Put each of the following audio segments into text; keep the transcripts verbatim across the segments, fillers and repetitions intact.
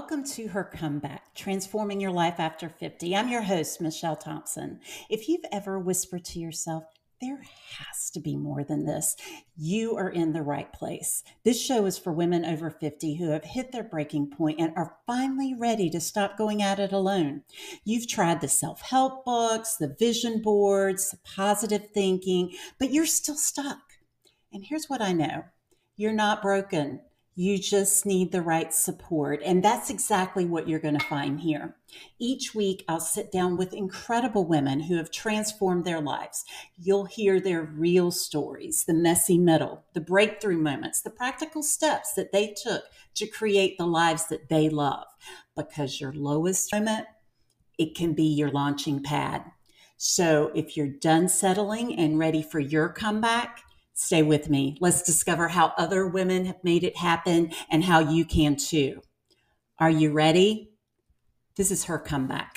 welcome to Her Comeback, Transforming Your Life After fifty. I'm your host, Michelle Thompson. If you've ever whispered to yourself, there has to be more than this, you are in the right place. This show is for women over fifty who have hit their breaking point and are finally ready to stop going at it alone. You've tried the self-help books, the vision boards, the positive thinking, but you're still stuck. And here's what I know. You're not broken. You just need the right support. And that's exactly what you're going to find here. Each week, I'll sit down with incredible women who have transformed their lives. You'll hear their real stories, the messy middle, the breakthrough moments, the practical steps that they took to create the lives that they love. Because your lowest moment, it can be your launching pad. So if you're done settling and ready for your comeback, stay with me. Let's discover how other women have made it happen and how you can too. Are you ready? This is Her Comeback.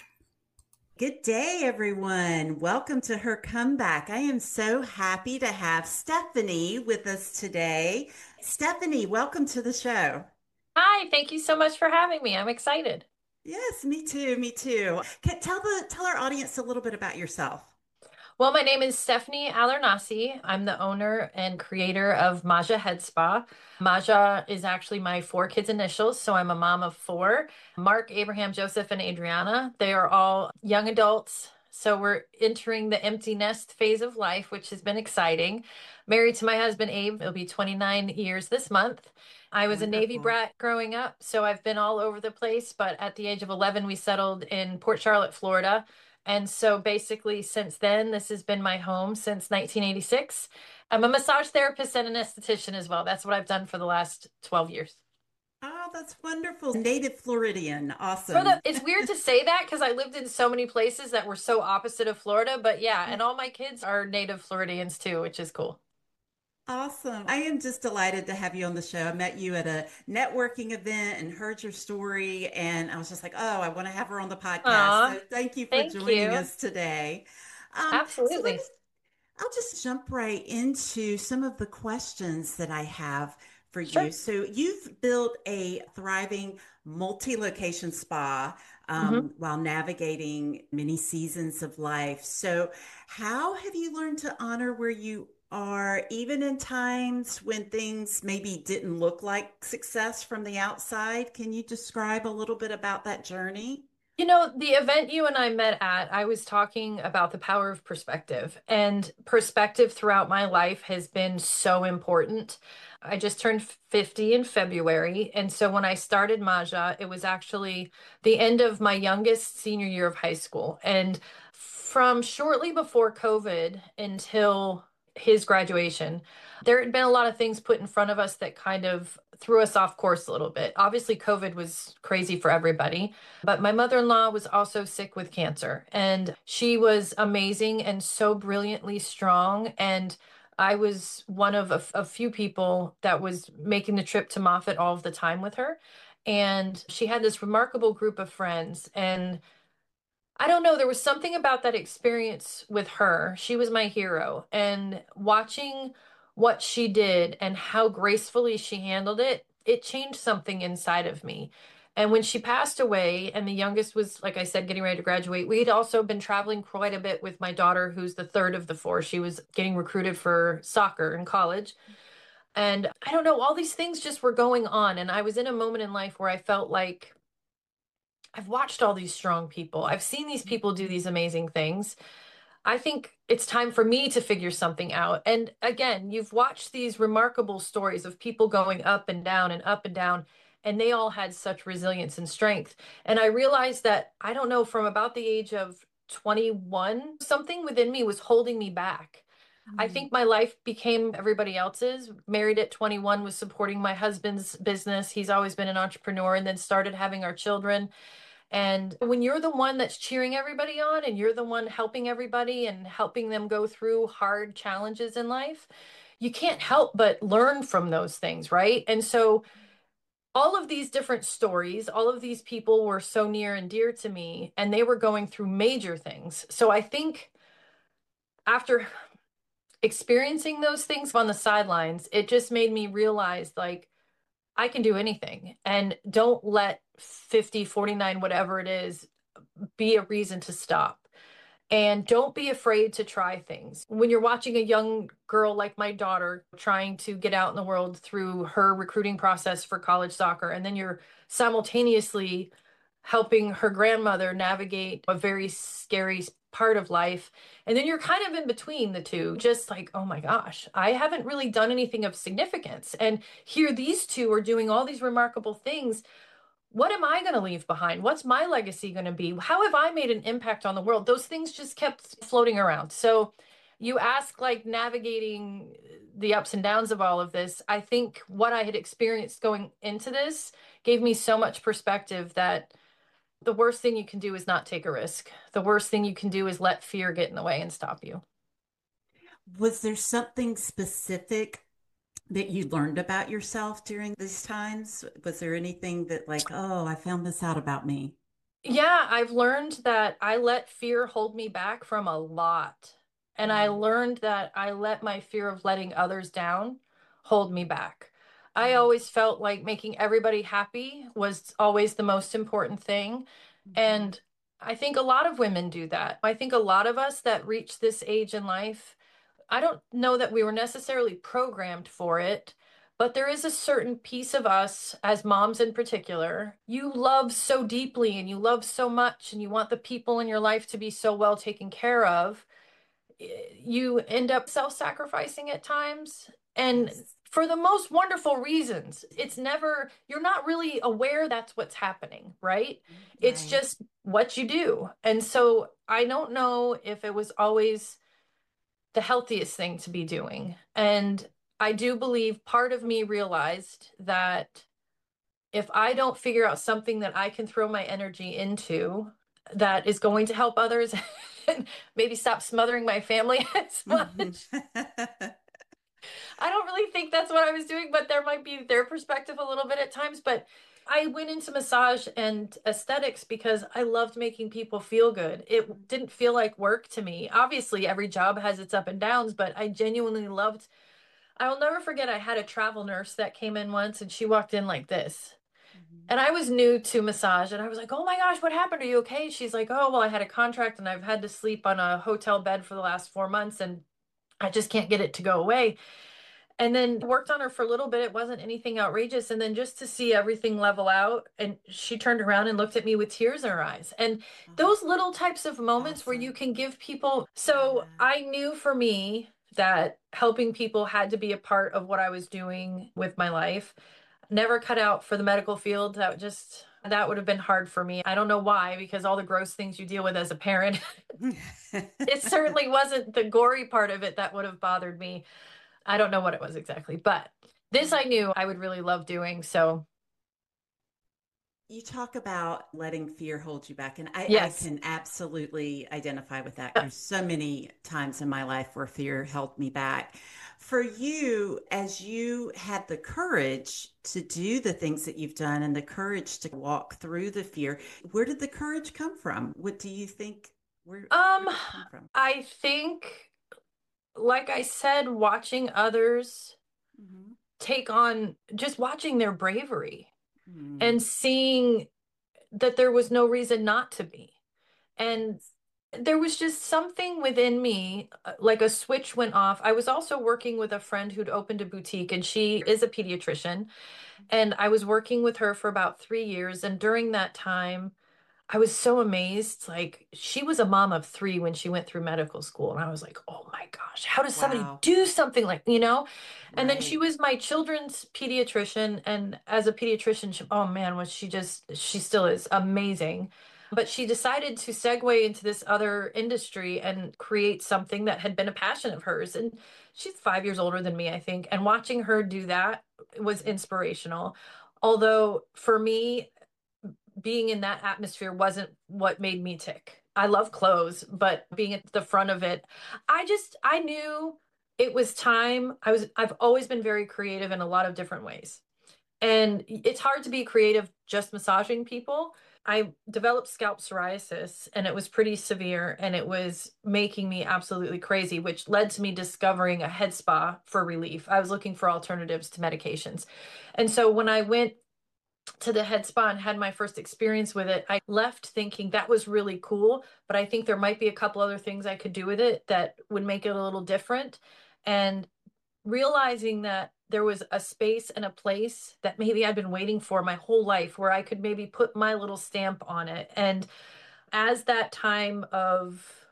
Good day, everyone. Welcome to Her Comeback. I am so happy to have Stephanie with us today. Stephanie, welcome to the show. Hi, thank you so much for having me. I'm excited. Yes, me too. Me too. Can, tell the tell our audience a little bit about yourself. Well, my name is Stephanie Alernasi. I'm the owner and creator of Maja Head Spa. Maja is actually my four kids' initials, so I'm a mom of four. Mark, Abraham, Joseph, and Adriana. They are all young adults. So we're entering the empty nest phase of life, which has been exciting. Married to my husband, Abe. It'll be twenty-nine years this month. I was a Navy Wonderful. brat growing up, so I've been all over the place. But at the age of eleven, we settled in Port Charlotte, Florida. And so basically, since then, this has been my home since nineteen eighty-six. I'm a massage therapist and an esthetician as well. That's what I've done for the last twelve years. Oh, that's wonderful. Native Floridian. For the, Awesome. it's weird to say that because I lived in so many places that were so opposite of Florida, but yeah, and all my kids are native Floridians too, which is cool. Awesome. I am just delighted to have you on the show. I met you at a networking event and heard your story, and I was just like, oh, I want to have her on the podcast. Aw, So thank you for thank joining you. us today. Um, so let me, Absolutely. I'll just jump right into some of the questions that I have for you. Sure. So you've built a thriving multi-location spa hmm um, while navigating many seasons of life. So how have you learned to honor where you are, even in times when things maybe didn't look like success from the outside? Can you describe a little bit about that journey? You know, the event you and I met at, I was talking about the power of perspective, and perspective throughout my life has been so important. I just turned fifty in February. And so when I started Maja, it was actually the end of my youngest senior year of high school. And from shortly before COVID until his graduation, there had been a lot of things put in front of us that kind of threw us off course a little bit. Obviously, COVID was crazy for everybody. But my mother-in-law was also sick with cancer, and she was amazing and so brilliantly strong. And I was one of a, a few people that was making the trip to Moffitt all of the time with her. And she had this remarkable group of friends. And I don't know, there was something about that experience with her. She was my hero. And watching what she did and how gracefully she handled it, it changed something inside of me. And when she passed away, and the youngest was, like I said, getting ready to graduate, we'd also been traveling quite a bit with my daughter, who's the third of the four. She was getting recruited for soccer in college. And I don't know, all these things just were going on. And I was in a moment in life where I felt like, I've watched all these strong people. I've seen these people do these amazing things. I think it's time for me to figure something out. And again, you've watched these remarkable stories of people going up and down and up and down, and they all had such resilience and strength. And I realized that, I don't know, from about the age of twenty-one, something within me was holding me back. I Mm. think my life became everybody else's. Married at twenty-one, was supporting my husband's business. He's always been an entrepreneur, and then started having our children. And when you're the one that's cheering everybody on, and you're the one helping everybody and helping them go through hard challenges in life, you can't help but learn from those things, right? And so all of these different stories, all of these people were so near and dear to me, and they were going through major things. So I think after experiencing those things on the sidelines, it just made me realize, like, I can do anything. And don't let fifty, forty-nine, whatever it is, be a reason to stop. And don't be afraid to try things. When you're watching a young girl like my daughter trying to get out in the world through her recruiting process for college soccer, and then you're simultaneously helping her grandmother navigate a very scary part of life. And then you're kind of in between the two, just like, oh my gosh, I haven't really done anything of significance. And here these two are doing all these remarkable things. What am I going to leave behind? What's my legacy going to be? How have I made an impact on the world? Those things just kept floating around. So you ask, like, navigating the ups and downs of all of this. I think what I had experienced going into this gave me so much perspective that the worst thing you can do is not take a risk. The worst thing you can do is let fear get in the way and stop you. Was there something specific that you learned about yourself during these times? Was there anything that, like, oh, I found this out about me? Yeah, I've learned that I let fear hold me back from a lot. And I Mm, learned that I let my fear of letting others down hold me back. I mm, always felt like making everybody happy was always the most important thing. mhm, And I think a lot of women do that. I think a lot of us that reach this age in life, I don't know that we were necessarily programmed for it, but there is a certain piece of us, as moms in particular, you love so deeply and you love so much and you want the people in your life to be so well taken care of. You end up self-sacrificing at times. And yes. for the most wonderful reasons, it's never, you're not really aware that's what's happening, right? It's Right. just what you do. And so I don't know if it was always the healthiest thing to be doing. And I do believe part of me realized that if I don't figure out something that I can throw my energy into that is going to help others and maybe stop smothering my family as Mhm. much, I don't really think that's what I was doing, but there might be their perspective a little bit at times. But I went into massage and aesthetics because I loved making people feel good. It didn't feel like work to me. Obviously, every job has its up and downs, but I genuinely loved. I will never forget, I had a travel nurse that came in once and she walked in like this. Mhm. And I was new to massage and I was like, "Oh my gosh, what happened? Are you okay?" She's like, "Oh, well, I had a contract and I've had to sleep on a hotel bed for the last four months and I just can't get it to go away." And then worked on her for a little bit. It wasn't anything outrageous. And then just to see everything level out, and she turned around and looked at me with tears in her eyes. And Oh, those little types of moments where you awesome. can give people. So Yeah. I knew for me that helping people had to be a part of what I was doing with my life. Never cut out for the medical field. That just, that would have been hard for me. I don't know why, because all the gross things you deal with as a parent, it certainly wasn't the gory part of it that would have bothered me. I don't know what it was exactly, but this I knew I would really love doing. So, You talk about letting fear hold you back, and I, I yes. can absolutely identify with that. Uh, There's so many times in my life where fear held me back. For you, as you had the courage to do the things that you've done and the courage to walk through the fear, where did the courage come from? What do you think? Where Um, where did it come from? I think, like I said, watching others Hmm. take on, just watching their bravery Hmm. and seeing that there was no reason not to be. And Yes. there was just something within me, uh, like a switch went off. I was also working with a friend who'd opened a boutique, and she is a pediatrician. And I was working with her for about three years. And during that time, I was so amazed. Like, she was a mom of three when she went through medical school. And I was like, oh my gosh, how does somebody Wow. do something like, you know? And then she Right. was my children's pediatrician. And as a pediatrician, she, oh man, was she just, she still is amazing. But she decided to segue into this other industry and create something that had been a passion of hers. And she's five years older than me, I think. And watching her do that was inspirational. Although for me, being in that atmosphere wasn't what made me tick. I love clothes, but being at the front of it, I just I knew it was time. I was I've always been very creative in a lot of different ways. And it's hard to be creative just massaging people. I developed scalp psoriasis and it was pretty severe and it was making me absolutely crazy, which led to me discovering a head spa for relief. I was looking for alternatives to medications. And so when I went to the head spa and had my first experience with it, I left thinking that was really cool, but I think there might be a couple other things I could do with it that would make it a little different. And realizing that there was a space and a place that maybe I'd been waiting for my whole life where I could maybe put my little stamp on it. And as that time of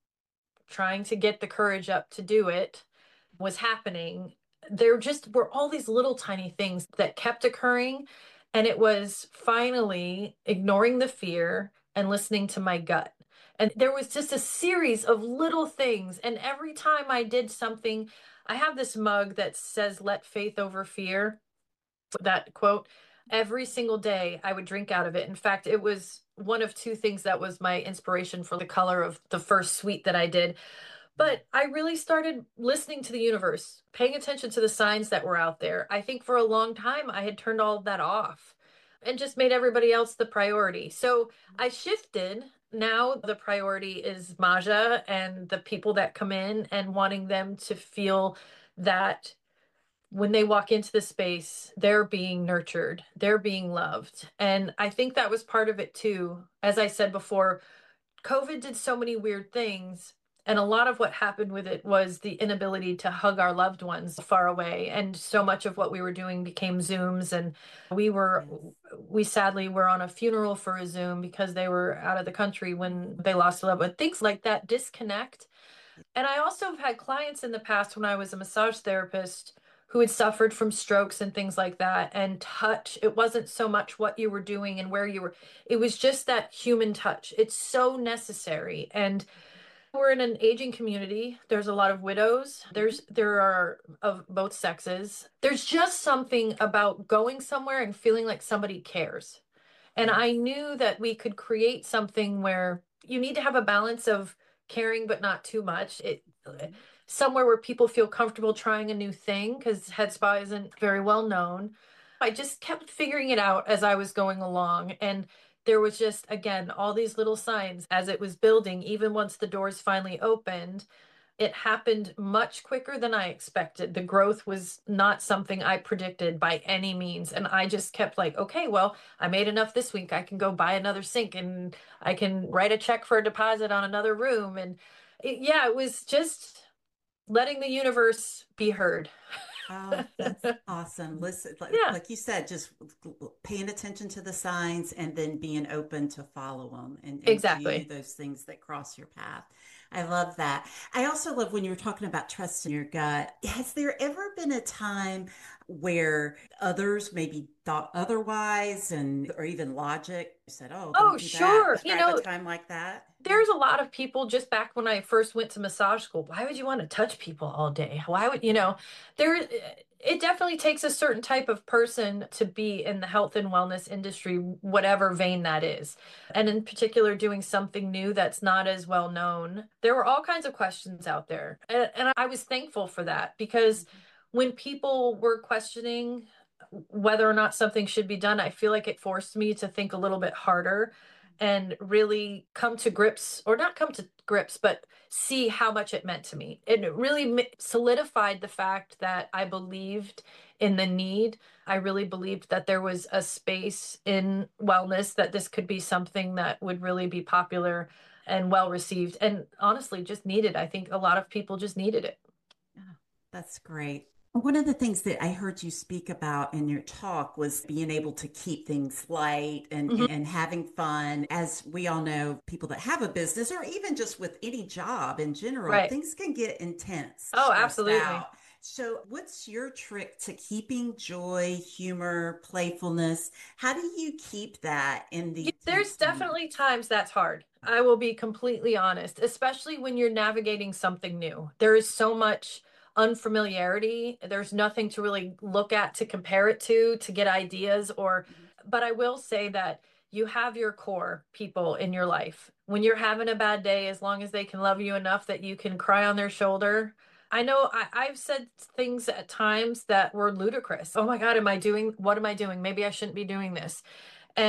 trying to get the courage up to do it was happening, there just were all these little tiny things that kept occurring. And it was finally ignoring the fear and listening to my gut. And there was just a series of little things. And every time I did something, I have this mug that says, let faith over fear, that quote. Every single day I would drink out of it. In fact, it was one of two things that was my inspiration for the color of the first suite that I did. But I really started listening to the universe, paying attention to the signs that were out there. I think for a long time I had turned all of that off and just made everybody else the priority. So I shifted. Now the priority is Maja and the people that come in and wanting them to feel that when they walk into the space, they're being nurtured, they're being loved. And I think that was part of it too. As I said before, COVID did so many weird things. And a lot of what happened with it was the inability to hug our loved ones far away. And so much of what we were doing became Zooms. And we were, Yes. we sadly were on a funeral for a Zoom because they were out of the country when they lost a loved one. Things like that disconnect. And I also have had clients in the past when I was a massage therapist who had suffered from strokes and things like that. And touch, it wasn't so much what you were doing and where you were, it was just that human touch. It's so necessary. And we're in an aging community. There's a lot of widows. There's there are of both sexes. There's just something about going somewhere and feeling like somebody cares. And I Yes. knew that we could create something where you need to have a balance of caring, but not too much. It Mhm. somewhere where people feel comfortable trying a new thing because Head Spa isn't very well known. I just kept figuring it out as I was going along. And there was just, again, all these little signs as it was building, even once the doors finally opened. It happened much quicker than I expected. The growth was not something I predicted by any means. And I just kept like, okay, well, I made enough this week. I can go buy another sink and I can write a check for a deposit on another room. And it, yeah, it was just letting the universe be heard. Oh, that's awesome. Listen, like, Yeah, like you said, just paying attention to the signs and then being open to follow them and, and do exactly. those things that cross your path. I love that. I also love when you were talking about trusting your gut. Has there ever been a time where others maybe thought otherwise and or even logic said, "Oh, don't Oh, do that." sure. You Describe a know, time like that. there's a lot of people just back when I first went to massage school. Why would you want to touch people all day? Why would, you know, there, it definitely takes a certain type of person to be in the health and wellness industry, whatever vein that is. And in particular, doing something new that's not as well known. There were all kinds of questions out there. And, and I was thankful for that because Mhm. when people were questioning whether or not something should be done, I feel like it forced me to think a little bit harder and really come to grips, or not come to grips, but see how much it meant to me. It really solidified the fact that I believed in the need. I really believed that there was a space in wellness, that this could be something that would really be popular and well received, and honestly, just needed. I think a lot of people just needed it. Oh, that's great. One of the things that I heard you speak about in your talk was being able to keep things light and, Mhm. and having fun. As we all know, people that have a business or even just with any job in general, Right. things can get intense, Oh, stressed absolutely. out. So, what's your trick to keeping joy, humor, playfulness? How do you keep that in Yeah, these there's tense moments? definitely times that's hard. I will be completely honest, especially when you're navigating something new. There is so much unfamiliarity. There's nothing to really look at to compare it to, to get ideas or, Mhm. but I will say that you have your core people in your life. When you're having a bad day, as long as they can love you enough that you can cry on their shoulder. I know I, I've said things at times that were ludicrous. Oh my God, am I doing, what am I doing? Maybe I shouldn't be doing this. And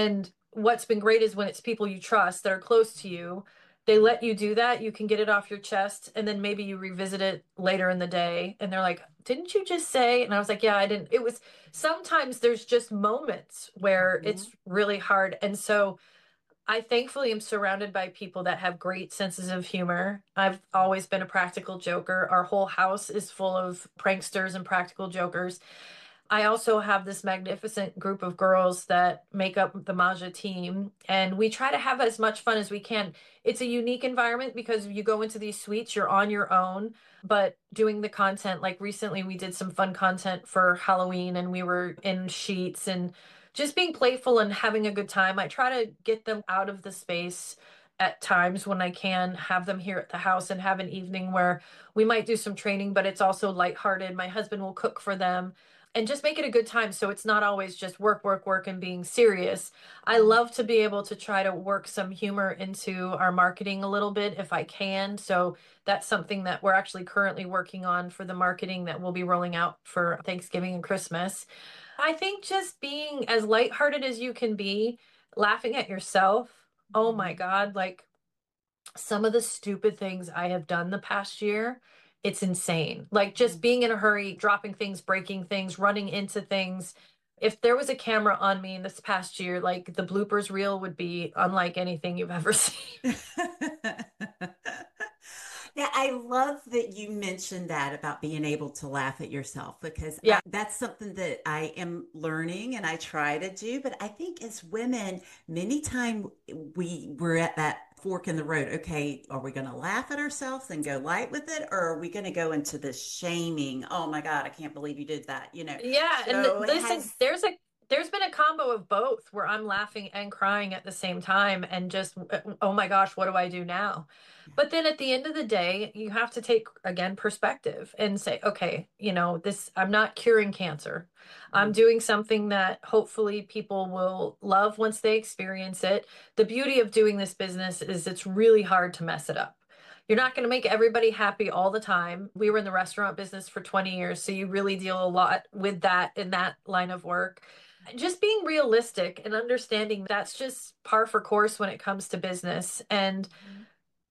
what's been great is when it's people you trust that are close to you, they let you do that. You can get it off your chest, and then maybe you revisit it later in the day, and they're like, "Didn't you just say?" And I was like, "Yeah, I didn't." It was sometimes there's just moments where Mhm. it's really hard. And so I thankfully am surrounded by people that have great senses of humor. I've always been a practical joker. Our whole house is full of pranksters and practical jokers. I also have this magnificent group of girls that make up the Maja team, and we try to have as much fun as we can. It's a unique environment because you go into these suites, you're on your own, but doing the content, like recently we did some fun content for Halloween and we were in sheets and just being playful and having a good time. I try to get them out of the space at times when I can, have them here at the house and have an evening where we might do some training, but it's also lighthearted. My husband will cook for them and just make it a good time so it's not always just work, work, work and being serious. I Mhm. love to be able to try to work some humor into our marketing a little bit if I can. So that's something that we're actually currently working on for the marketing that we'll be rolling out for Thanksgiving and Christmas. I think just being as lighthearted as you can be, laughing at yourself. Oh my Mhm. God, like some of the stupid things I have done the past year, it's insane. Like just Mhm. being in a hurry, dropping things, breaking things, running into things. If there was a camera on me in this past year, like the bloopers reel would be unlike anything you've ever seen. Yeah, I love that you mentioned that about being able to laugh at yourself because I, Yeah. that's something that I am learning and I try to do. But I think as women, many times we we're at that fork in the road. Okay, are we going to laugh at ourselves and go light with it, or are we going to go into this shaming? Oh my God, I can't believe you did that. You know, Yeah, and so it listen, has. there's a there's been a combo of both where I'm laughing and crying at the same time and just oh my gosh, what do I do now? But then at the end of the day, you have to take again perspective and say, okay, you know, this I'm not curing cancer. I'm Mm, doing something that hopefully people will love once they experience it. The beauty of doing this business is it's really hard to mess it up. You're not going to make everybody happy all the time. We were in the restaurant business for twenty years, so you really deal a lot with that in that line of work. Just being realistic and understanding that's just par for course when it comes to business. And mhm.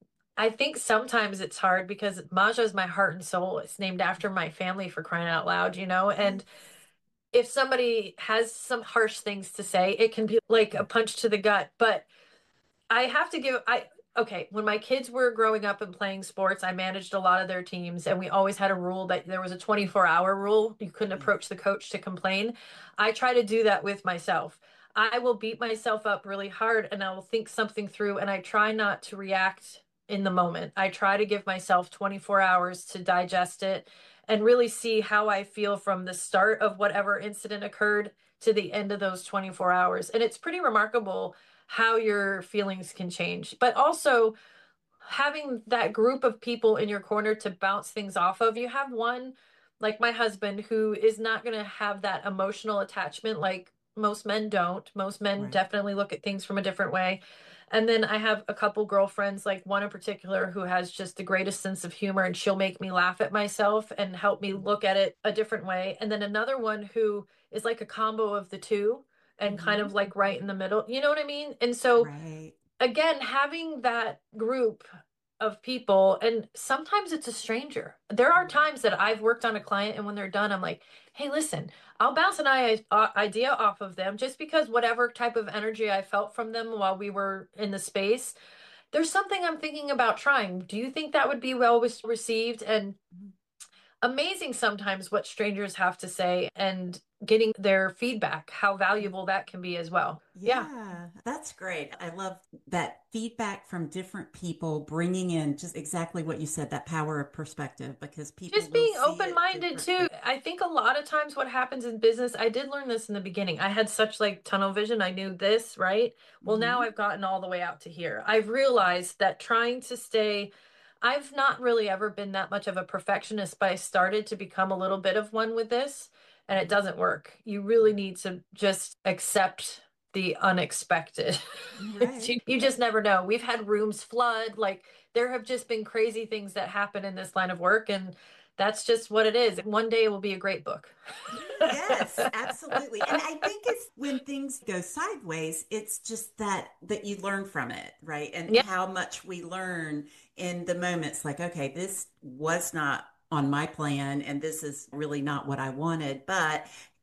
I think sometimes it's hard because Maja is my heart and soul. It's named after my family for crying out loud, you know? Yes. And if somebody has some harsh things to say, it can be like a punch to the gut. But I have to give I okay, when my kids were growing up and playing sports, I managed a lot of their teams and we always had a rule that there was a twenty-four hour rule. You couldn't Yes. approach the coach to complain. I try to do that with myself. I will beat myself up really hard and I will think something through and I try not to react in the moment. I try to give myself twenty-four hours to digest it and really see how I feel from the start of whatever incident occurred to the end of those twenty-four hours. And it's pretty remarkable how your feelings can change. But also having that group of people in your corner to bounce things off of. You have one, like my husband, who is not going to have that emotional attachment like most men don't. Most men Right. definitely look at things from a different way. And then I have a couple girlfriends, like one in particular, who has just the greatest sense of humor, and she'll make me laugh at myself and help me look at it a different way. And then another one who is like a combo of the two and kind Hmm. of like right in the middle. You know what I mean? And so Right. again, having that group of people, and sometimes it's a stranger. There are Mhm. times that I've worked on a client, and when they're done, I'm like, hey, listen, I'll bounce an i- uh, idea off of them just because whatever type of energy I felt from them while we were in the space, there's something I'm thinking about trying. Do you think that would be well received? And amazing sometimes what strangers have to say and getting their feedback, how valuable that can be as well. Yeah. Yeah, that's great. I love that feedback from different people, bringing in just exactly what you said, that power of perspective, because people Just will being see open it minded too. differently. I think a lot of times what happens in business, I did learn this in the beginning. I had such like tunnel vision. I knew this, right? Well, now Hmm. I've gotten all the way out to here. I've realized that trying to stay, I've not really ever been that much of a perfectionist, but I started to become a little bit of one with this, and it doesn't work. You really need to just accept. the unexpected. Right. You, you just never know. We've had rooms flood. Like there have just been crazy things that happen in this line of work, and that's just what it is. One day it will be a great book. Yes, absolutely. And I think it's when things go sideways, it's just that that you learn from it, right? And Yeah. how much we learn in the moments like, okay, this was not on my plan and this is really not what I wanted, but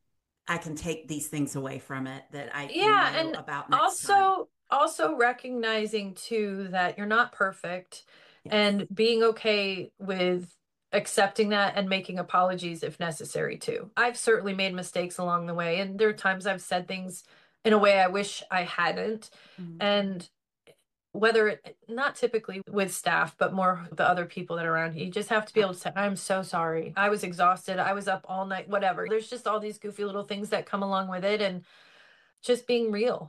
I can take these things away from it that I can Yeah, know and about next time. also also recognizing too that you're not perfect Yes. and being okay with accepting that and making apologies if necessary too. I've certainly made mistakes along the way, and there are times I've said things in a way I wish I hadn't. Mhm. And whether it, not typically with staff, but more the other people that are around you, you just have to be able to say, I'm so sorry. I was exhausted. I was up all night, whatever. There's just all these goofy little things that come along with it. And just being real.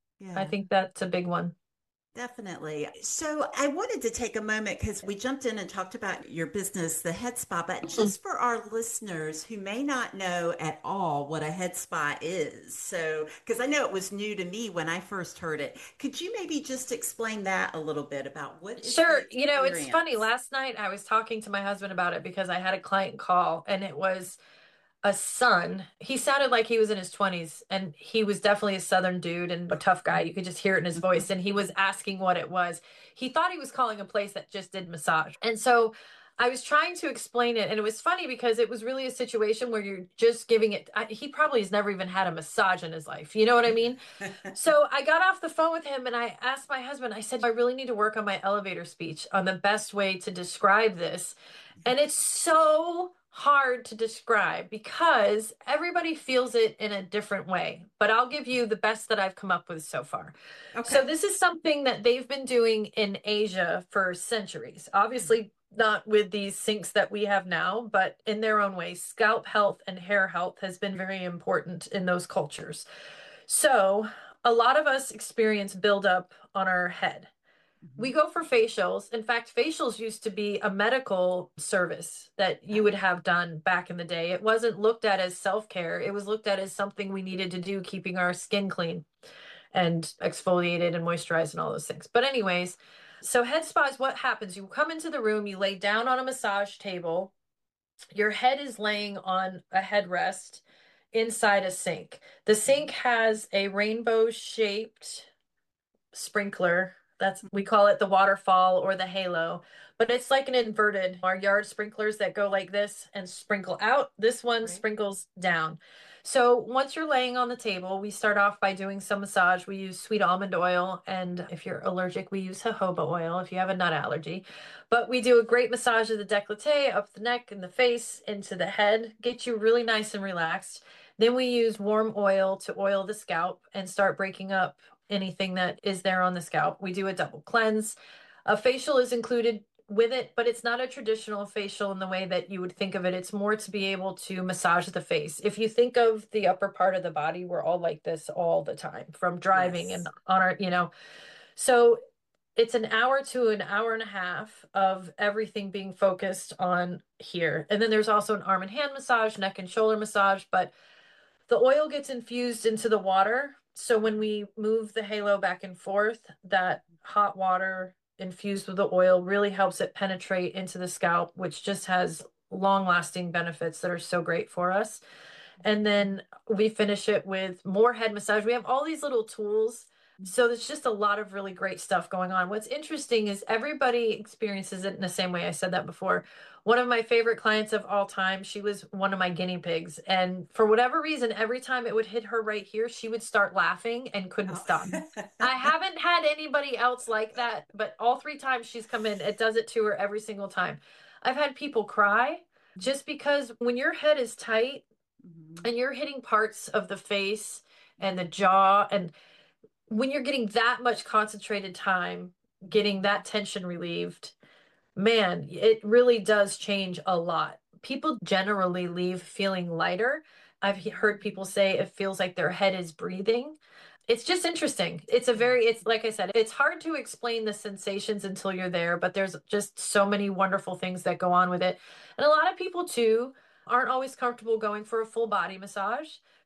I Yeah. think that's a big one. Definitely. So I wanted to take a moment because we jumped in and talked about your business, the Head Spa, but just for our listeners who may not know at all what a Head Spa is. So, because I know it was new to me when I first heard it, could you maybe just explain that a little bit about what is the Sure. You know, it's funny. experience? Last night I was talking to my husband about it because I had a client call and it was a son. He sounded like he was in his twenties and he was definitely a southern dude and a tough guy. You could just hear it in his voice. And he was asking what it was. He thought he was calling a place that just did massage. And so I was trying to explain it. And it was funny because it was really a situation where you're just giving it. I, he probably has never even had a massage in his life. You know what I mean? So I got off the phone with him and I asked my husband, I said, I really need to work on my elevator speech on the best way to describe this. And it's so hard to describe because everybody feels it in a different way. But I'll give you the best that I've come up with so far. So, Okay. this is something that they've been doing in Asia for centuries. Obviously, not with these sinks that we have now, but in their own way. Scalp health and hair health has been very important in those cultures. So, a lot of us experience buildup on our head. We Mhm. go for facials. In fact, facials used to be a medical service that you would Oh, have done back in the day. It wasn't looked at as self-care. It was looked at as something we needed to do, keeping our skin clean and exfoliated and moisturized and all those things. But anyways, so head spa is what happens. You come into the room, you lay down on a massage table. Your head is laying on a headrest inside a sink. The sink has a rainbow shaped sprinkler. That's we call it the waterfall or the halo, but it's like an inverted our yard sprinklers that go like this and sprinkle out. This one great. sprinkles down. So once you're laying on the table, we start off by doing some massage. We use sweet almond oil, and if you're allergic, we use jojoba oil if you have a nut allergy. But we do a great massage of the décolleté, up the neck and the face, into the head, get you really nice and relaxed. Then we use warm oil to oil the scalp and start breaking up anything that is there on the scalp. We do a double cleanse. A facial is included with it, but it's not a traditional facial in the way that you would think of it. It's more to be able to massage the face. If you think of the upper part of the body, we're all like this all the time from driving and Yes. on our, you know. So it's an hour to an hour and a half of everything being focused on here. And then there's also an arm and hand massage, neck and shoulder massage, but the oil gets infused into the water. So when we move the halo back and forth, that hot water infused with the oil really helps it penetrate into the scalp, which just has long lasting benefits that are so great for us. And then we finish it with more head massage. We have all these little tools. So there's just a lot of really great stuff going on. What's interesting is everybody experiences it in the same way. I said that before. One of my favorite clients of all time, she was one of my guinea pigs. And for whatever reason, every time it would hit her right here, she would start laughing and couldn't Oh. stop. I haven't had anybody else like that, but all three times she's come in, it does it to her every single time. I've had people cry just because when your head is tight, Mhm. and you're hitting parts of the face and the jaw, and when you're getting that much concentrated time getting that tension relieved, man, it really does change a lot. People generally leave feeling lighter. I've he- heard people say it feels like their head is breathing. It's just interesting. It's a Yeah. very, it's like I said, it's hard to explain the sensations until you're there, but there's just so many wonderful things that go on with it. And a lot of people too aren't always comfortable going for a full body massage.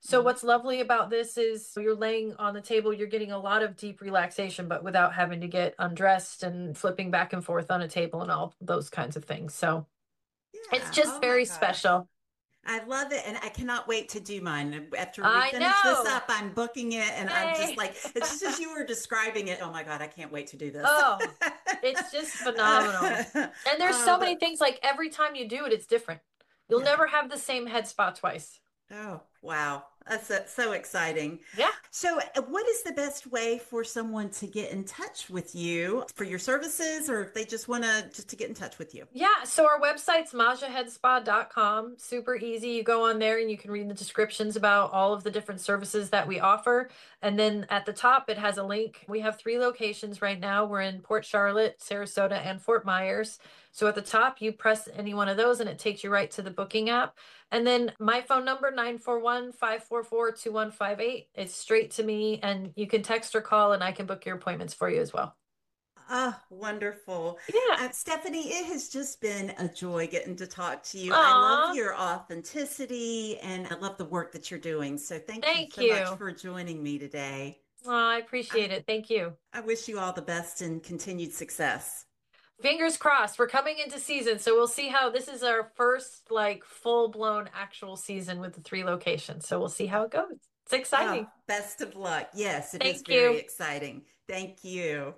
So what's lovely about this is you're laying on the table, you're getting a lot of deep relaxation, but without having to get undressed and flipping back and forth on a table and all those kinds of things. So Yeah. it's just Oh my very gosh. special. I love it, and I cannot wait to do mine. After we I finish this know. up, I'm booking it, and I'm just Yay. like, it's just as you were describing it. Oh my God, I can't wait to do this. Oh, it's just phenomenal. And there's Oh, so many but things, like every time you do it, it's different. You'll yeah. never have the same head spa twice. Oh, wow. That's so, so exciting. Yeah. So, uh, what is the best way for someone to get in touch with you for your services, or if they just want to just to get in touch with you? Yeah, so our website's maja head spa dot com. Super easy. You go on there and you can read the descriptions about all of the different services that we offer. And then at the top, it has a link. We have three locations right now. We're in Port Charlotte, Sarasota, and Fort Myers. So at the top, you press any one of those and it takes you right to the booking app. And then my phone number, nine four one, five four four, two one five eight. It's straight to me, and you can text or call and I can book your appointments for you as well. Oh, wonderful. Yeah. Uh, Stephanie, it has just been a joy getting to talk to you. I Aw. love your authenticity and I love the work that you're doing. So thank you Thank so much you. for joining me today. Oh, I I, appreciate it. Thank you. I wish you all the best and continued success. Fingers crossed. We're coming into season, so we'll see how this is our first like full-blown actual season with the three locations. So we'll see how it goes. It's exciting. Oh, best of luck. Yes, it is Thank very you. exciting. Thank you.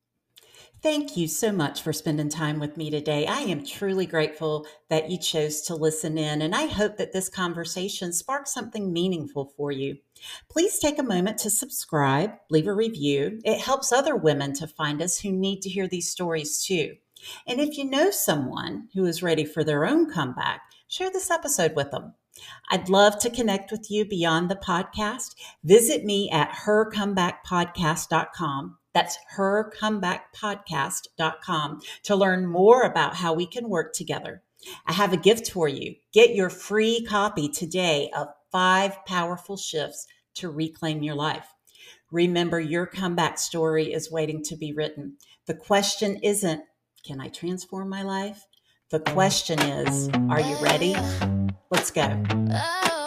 Thank you so much for spending time with me today. I am truly grateful that you chose to listen in, and I hope that this conversation sparks something meaningful for you. Please take a moment to subscribe, leave a review. It helps other women to find us who need to hear these stories too. And if you know someone who is ready for their own comeback, share this episode with them. I'd love to connect with you beyond the podcast. Visit me at her comeback podcast dot com. That's her comeback podcast dot com to learn more about how we can work together. I have a gift for you. Get your free copy today of five powerful shifts to reclaim your life. Remember, your comeback story is waiting to be written. The question isn't, can I transform my life? The question is, are you ready? Let's go.